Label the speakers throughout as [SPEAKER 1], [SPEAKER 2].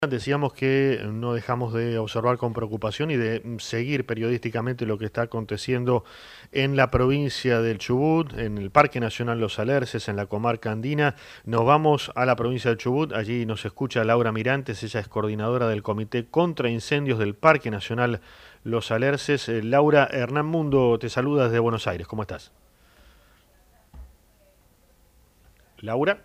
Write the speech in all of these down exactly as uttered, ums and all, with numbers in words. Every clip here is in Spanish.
[SPEAKER 1] Decíamos que no dejamos de observar con preocupación y de seguir periodísticamente lo que está aconteciendo en la provincia del Chubut, en el Parque Nacional Los Alerces, en la comarca andina. Nos vamos a la provincia del Chubut, allí nos escucha Laura Mirantes, ella es coordinadora del Comité contra Incendios del Parque Nacional Los Alerces. Eh, Laura, Hernán Mundo te saluda desde Buenos Aires, ¿cómo estás? Laura.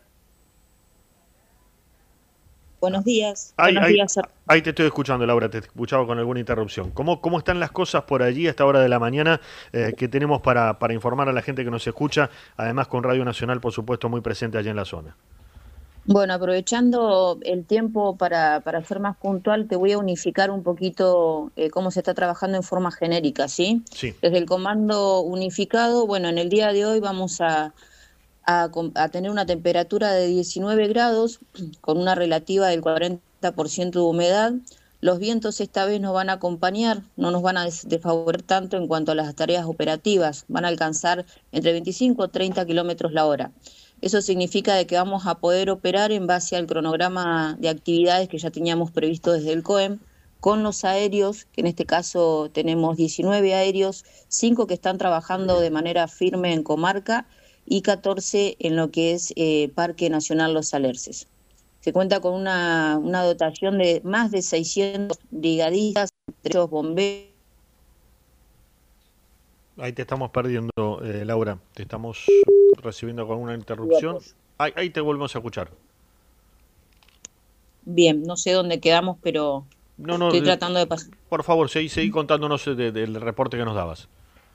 [SPEAKER 2] Buenos días,
[SPEAKER 1] Ahí,
[SPEAKER 2] buenos
[SPEAKER 1] ahí,
[SPEAKER 2] días.
[SPEAKER 1] ahí te estoy escuchando, Laura, te escuchaba con alguna interrupción. ¿Cómo, cómo están las cosas por allí a esta hora de la mañana eh, que tenemos para, para informar a la gente que nos escucha? Además con Radio Nacional, por supuesto, muy presente allá en la zona.
[SPEAKER 2] Bueno, aprovechando el tiempo para, para ser más puntual, te voy a unificar un poquito eh, cómo se está trabajando en forma genérica, ¿sí?
[SPEAKER 1] Sí.
[SPEAKER 2] Desde el comando unificado, bueno, en el día de hoy vamos a, a, com- a tener una temperatura de diecinueve grados con una relativa del cuarenta por ciento de humedad. Los vientos esta vez nos van a acompañar, no nos van a des- desfavorecer tanto en cuanto a las tareas operativas, van a alcanzar entre veinticinco y treinta kilómetros la hora. Eso significa de que vamos a poder operar en base al cronograma de actividades que ya teníamos previsto desde el COEM, con los aéreos, que en este caso tenemos diecinueve aéreos, cinco que están trabajando de manera firme en comarca y catorce en lo que es eh, Parque Nacional Los Alerces. Se cuenta con una, una dotación de más de seiscientos brigadistas, entre ellos bomberos.
[SPEAKER 1] Ahí te estamos perdiendo, eh, Laura. Te estamos recibiendo con una interrupción. Ahí, ahí te volvemos a escuchar.
[SPEAKER 2] Bien, no sé dónde quedamos, pero
[SPEAKER 1] No, no,
[SPEAKER 2] estoy
[SPEAKER 1] eh,
[SPEAKER 2] tratando de pasar.
[SPEAKER 1] por favor, seguí, seguí contándonos de- del reporte que nos dabas.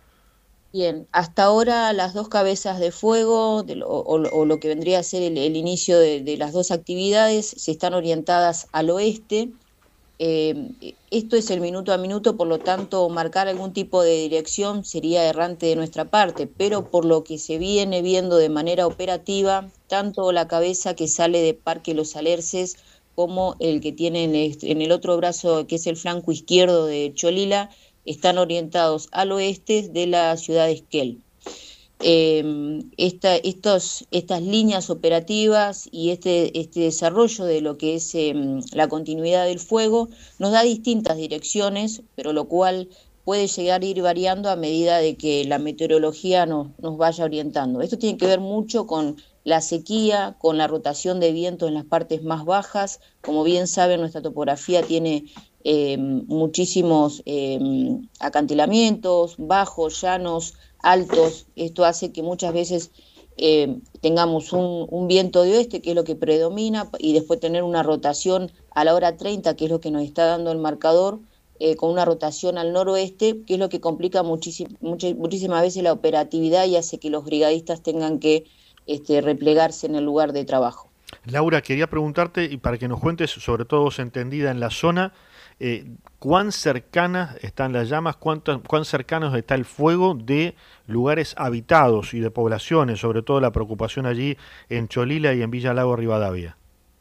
[SPEAKER 2] Bien, hasta ahora las dos cabezas de fuego de lo- o, lo o lo que vendría a ser el, el inicio de, de las dos actividades se están orientadas al oeste. Eh, esto es el minuto a minuto, por lo tanto, marcar algún tipo de dirección sería errante de nuestra parte, pero por lo que se viene viendo de manera operativa, tanto la cabeza que sale de Parque Los Alerces como el que tiene en el, en el otro brazo, que es el flanco izquierdo de Cholila, están orientados al oeste de la ciudad de Esquel. Eh, esta, estos, estas líneas operativas y este, este desarrollo de lo que es eh, la continuidad del fuego nos da distintas direcciones, pero lo cual puede llegar a ir variando a medida de que la meteorología nos, nos vaya orientando. Esto tiene que ver mucho con la sequía, con la rotación de viento en las partes más bajas. Como bien saben, nuestra topografía tiene eh, muchísimos eh, acantilamientos, bajos, llanos, altos. Esto hace que muchas veces eh, tengamos un, un viento de oeste, que es lo que predomina, y después tener una rotación a la hora treinta, que es lo que nos está dando el marcador, eh, con una rotación al noroeste, que es lo que complica muchísim, much, muchísimas veces la operatividad y hace que los brigadistas tengan que este, replegarse en el lugar de trabajo.
[SPEAKER 1] Laura, quería preguntarte, y para que nos cuentes, sobre todo vos entendida en la zona, eh, cuán cercanas están las llamas, cuánto, cuán cercanos está el fuego de lugares habitados y de poblaciones, sobre todo la preocupación allí en Cholila y en Villa Lago Rivadavia.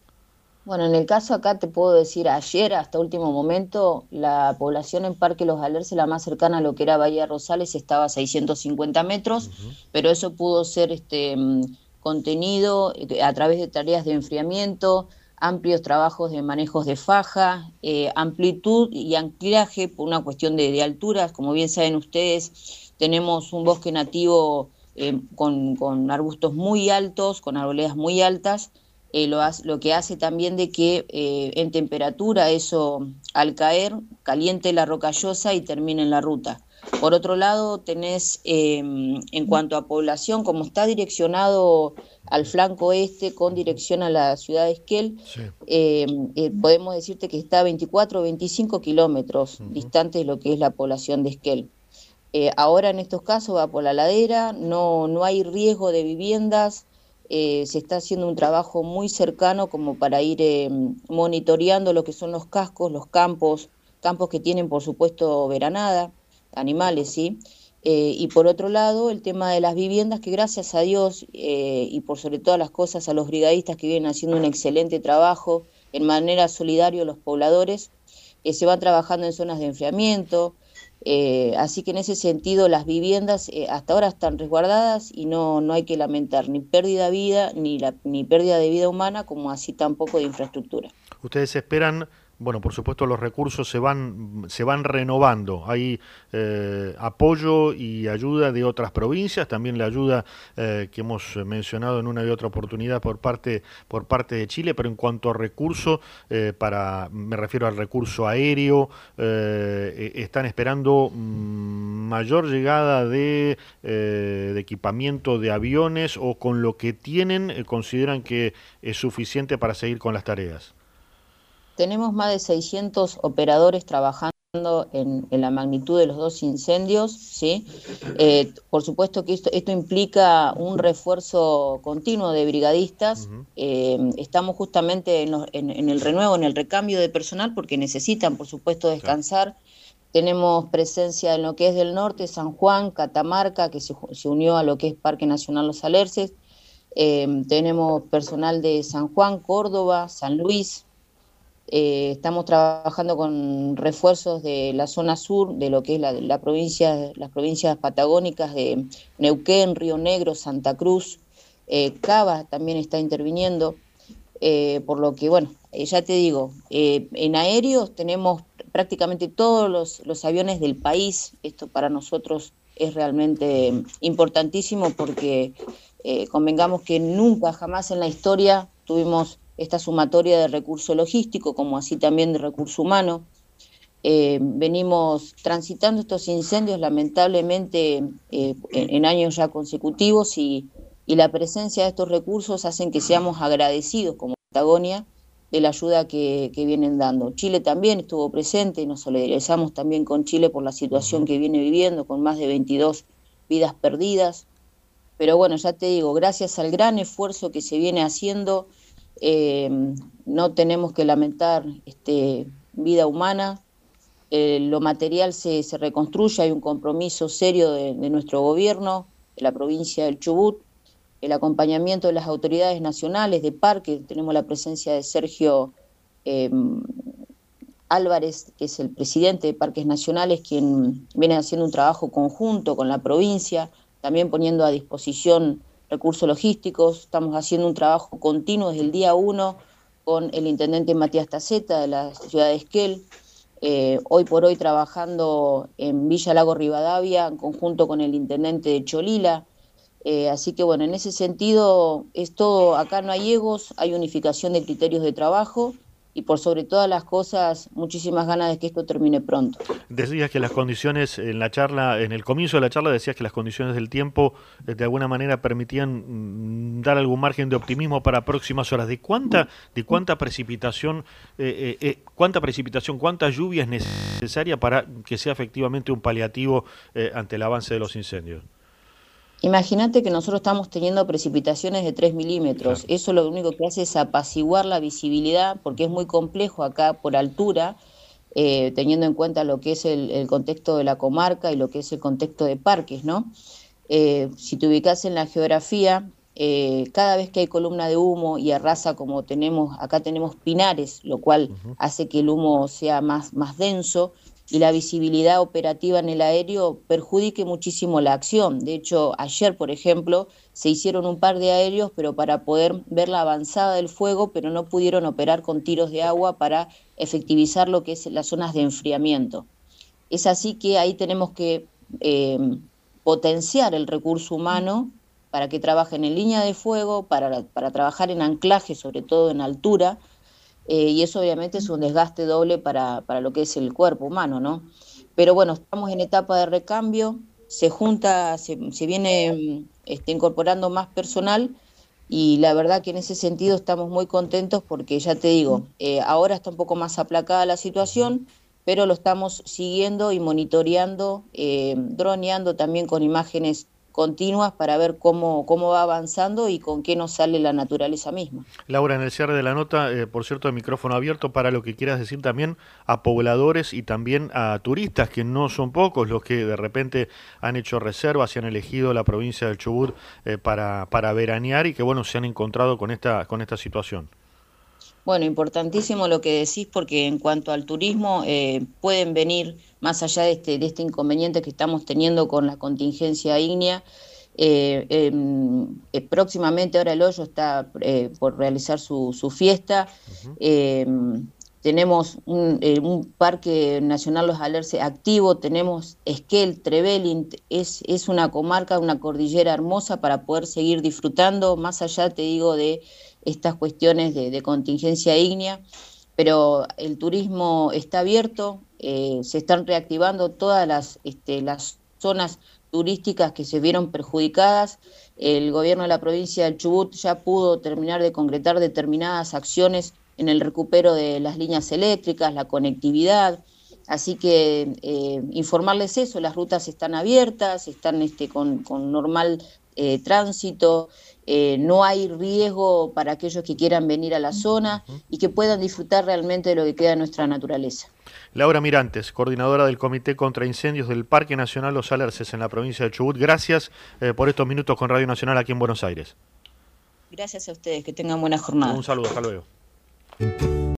[SPEAKER 2] Bueno, en el caso acá te puedo decir, ayer hasta último momento, la población en Parque Los Alerces, la más cercana a lo que era Bahía Rosales, estaba a seiscientos cincuenta metros,
[SPEAKER 1] Ujú.
[SPEAKER 2] pero eso pudo ser este, mm, contenido eh, a través de tareas de enfriamiento, amplios trabajos de manejos de faja, eh, amplitud y anclaje por una cuestión de, de alturas. Como bien saben ustedes, tenemos un bosque nativo eh, con, con arbustos muy altos, con arboledas muy altas, eh, lo, hace, lo que hace también de que eh, en temperatura eso al caer caliente la rocallosa y termine en la ruta. Por otro lado, tenés eh, en cuanto a población, como está direccionado al flanco este con dirección a la ciudad de Esquel,
[SPEAKER 1] Sí.
[SPEAKER 2] eh, eh, podemos decirte que está a veinticuatro o veinticinco kilómetros
[SPEAKER 1] Ujú.
[SPEAKER 2] distante de lo que es la población de Esquel. Eh, ahora en estos casos va por la ladera, no, no hay riesgo de viviendas, eh, se está haciendo un trabajo muy cercano como para ir eh, monitoreando lo que son los cascos, los campos, campos que tienen por supuesto veranada, animales, ¿sí? Eh, y por otro lado, el tema de las viviendas, que gracias a Dios eh, y por sobre todas las cosas a los brigadistas que vienen haciendo un excelente trabajo en manera solidaria los pobladores, eh, se van trabajando en zonas de enfriamiento, eh, así que en ese sentido las viviendas eh, hasta ahora están resguardadas y no, no hay que lamentar ni pérdida de vida, ni, la, ni pérdida de vida humana, como así tampoco de infraestructura.
[SPEAKER 1] Ustedes esperan, bueno, por supuesto los recursos se van, se van renovando. Hay eh, apoyo y ayuda de otras provincias, también la ayuda eh, que hemos mencionado en una y otra oportunidad por parte, por parte de Chile, pero en cuanto a recursos, eh, para, me refiero al recurso aéreo, eh, están esperando mm, mayor llegada de, eh, de equipamiento de aviones o con lo que tienen eh, consideran que es suficiente para seguir con las tareas.
[SPEAKER 2] Tenemos más de seiscientos operadores trabajando en, en la magnitud de los dos incendios, ¿sí? Eh, por supuesto que esto, esto implica un refuerzo continuo de brigadistas.
[SPEAKER 1] Ujú.
[SPEAKER 2] Eh, estamos justamente en, los, en, en el renuevo, en el recambio de personal, porque necesitan, por supuesto,
[SPEAKER 1] Claro.
[SPEAKER 2] descansar. Tenemos presencia en lo que es del norte, San Juan, Catamarca, que se, se unió a lo que es Parque Nacional Los Alerces. Eh, tenemos personal de San Juan, Córdoba, San Luis. Eh, estamos trabajando con refuerzos de la zona sur, de lo que es la, la provincia, las provincias patagónicas de Neuquén, Río Negro, Santa Cruz. Eh, Cava también está interviniendo, eh, por lo que, bueno, eh, ya te digo, eh, en aéreos tenemos prácticamente todos los, los aviones del país. Esto para nosotros es realmente importantísimo porque eh, convengamos que nunca, jamás en la historia tuvimos esta sumatoria de recurso logístico, como así también de recurso humano. Eh, venimos transitando estos incendios lamentablemente eh, en, en años ya consecutivos y, y la presencia de estos recursos hacen que seamos agradecidos como Patagonia de la ayuda que, que vienen dando. Chile también estuvo presente y nos solidarizamos también con Chile por la situación
[SPEAKER 1] Ujú.
[SPEAKER 2] que viene viviendo, con más de veintidós vidas perdidas. Pero bueno, ya te digo, gracias al gran esfuerzo que se viene haciendo, eh, no tenemos que lamentar este, vida humana. Eh, lo material se, se reconstruye, hay un compromiso serio de, de nuestro gobierno, de la provincia del Chubut, el acompañamiento de las autoridades nacionales, de Parque. Tenemos la presencia de Sergio eh, Álvarez, que es el presidente de Parques Nacionales, quien viene haciendo un trabajo conjunto con la provincia, también poniendo a disposición recursos logísticos. Estamos haciendo un trabajo continuo desde el día uno con el intendente Matías Taceta de la ciudad de Esquel, eh, hoy por hoy trabajando en Villa Lago Rivadavia en conjunto con el intendente de Cholila. Eh, así que bueno, en ese sentido es todo, acá no hay egos, hay unificación de criterios de trabajo y por sobre todas las cosas, muchísimas ganas de que esto termine pronto.
[SPEAKER 1] Decías que las condiciones en la charla, en el comienzo de la charla decías que las condiciones del tiempo eh, de alguna manera permitían mm, dar algún margen de optimismo para próximas horas. ¿De cuánta, de cuánta precipitación, eh, eh, eh, cuánta precipitación, cuánta lluvia es necesaria para que sea efectivamente un paliativo eh, ante el avance de los incendios?
[SPEAKER 2] Imagínate que nosotros estamos teniendo precipitaciones de tres milímetros.
[SPEAKER 1] Claro.
[SPEAKER 2] Eso lo único que hace es apaciguar la visibilidad, porque es muy complejo acá por altura, eh, teniendo en cuenta lo que es el, el contexto de la comarca y lo que es el contexto de parques, ¿no? Eh, si te ubicas en la geografía, eh, cada vez que hay columna de humo y arrasa como tenemos, acá tenemos pinares, lo cual
[SPEAKER 1] Ujú.
[SPEAKER 2] hace que el humo sea más, más denso y la visibilidad operativa en el aéreo perjudique muchísimo la acción. De hecho, ayer, por ejemplo, se hicieron un par de aéreos, pero para poder ver la avanzada del fuego, pero no pudieron operar con tiros de agua para efectivizar lo que es las zonas de enfriamiento. Es así que ahí tenemos que eh, potenciar el recurso humano para que trabajen en línea de fuego, para, para trabajar en anclaje, sobre todo en altura, eh, y eso obviamente es un desgaste doble para, para lo que es el cuerpo humano, ¿no? Pero bueno, estamos en etapa de recambio, se junta, se, se viene este, incorporando más personal y la verdad que en ese sentido estamos muy contentos porque ya te digo, eh, ahora está un poco más aplacada la
[SPEAKER 1] Ujú.
[SPEAKER 2] situación, pero lo estamos siguiendo y monitoreando, eh, droneando también con imágenes continuas para ver cómo, cómo va avanzando y con qué nos sale la naturaleza misma.
[SPEAKER 1] Laura, en el cierre de la nota, eh, por cierto, el micrófono abierto para lo que quieras decir también a pobladores y también a turistas, que no son pocos los que de repente han hecho reservas y han elegido la provincia del Chubut eh, para, para veranear y que bueno, se han encontrado con esta, con esta situación.
[SPEAKER 2] Bueno, importantísimo lo que decís porque en cuanto al turismo eh, pueden venir más allá de este, de este inconveniente que estamos teniendo con la contingencia ígnea. Eh, eh, eh, próximamente ahora el Hoyo está eh, por realizar su, su fiesta. Uh-huh. eh, tenemos un, eh, un Parque Nacional Los Alerces activo, tenemos Esquel, Trevelin, es, es una comarca, una cordillera hermosa para poder seguir disfrutando, más allá, te digo, de estas cuestiones de, de contingencia ígnea, pero el turismo está abierto, eh, se están reactivando todas las, este, las zonas turísticas que se vieron perjudicadas. El gobierno de la provincia del Chubut ya pudo terminar de concretar determinadas acciones en el recupero de las líneas eléctricas, la conectividad, así que eh, informarles eso, las rutas están abiertas, están este, con, con normal eh, tránsito, eh, no hay riesgo para aquellos que quieran venir a la zona y que puedan disfrutar realmente de lo que queda de nuestra naturaleza.
[SPEAKER 1] Laura Mirantes, coordinadora del Comité contra Incendios del Parque Nacional Los Alerces en la provincia de Chubut, gracias eh, por estos minutos con Radio Nacional aquí en Buenos Aires.
[SPEAKER 2] Gracias a ustedes, que tengan buena jornada.
[SPEAKER 1] Un saludo, hasta luego.